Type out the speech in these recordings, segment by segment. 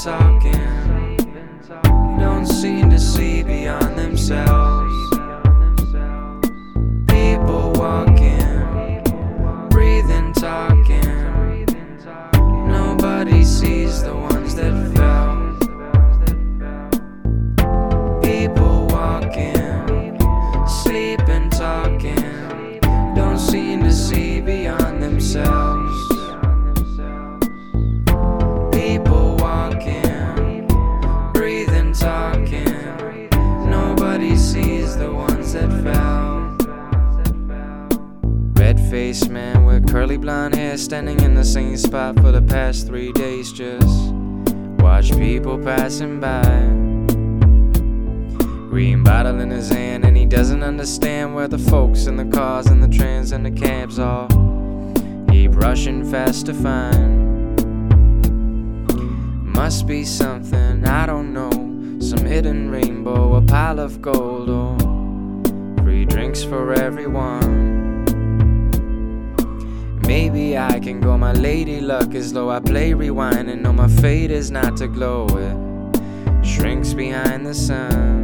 talking, don't seem to see beyond themselves. People walking, breathing, talking, nobody sees the ones that fell. People walking, sleeping, talking, don't seem to see beyond themselves. People walking, breathing, talking, nobody sees the ones that fell. Red-faced man with curly blonde hair, standing in the same spot for the past 3 days. Just watch people passing by. Green bottle in his hand, and he doesn't understand where the folks and the cars and the trains and the cabs are. Keep rushing fast to find. Must be something, I don't know, some hidden rainbow, a pile of gold, or free drinks for everyone. Maybe I can go, my lady luck is low. I play rewind and know my fate is not to glow. It shrinks behind the sun.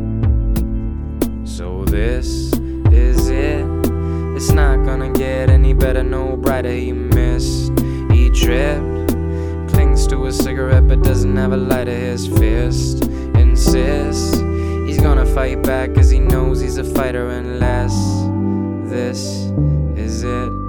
So this is it, it's not gonna get any better, no brighter. He missed, he tripped, clings to a cigarette but doesn't have a lighter. His fist insists he's gonna fight back, cause he knows he's a fighter. Unless this is it,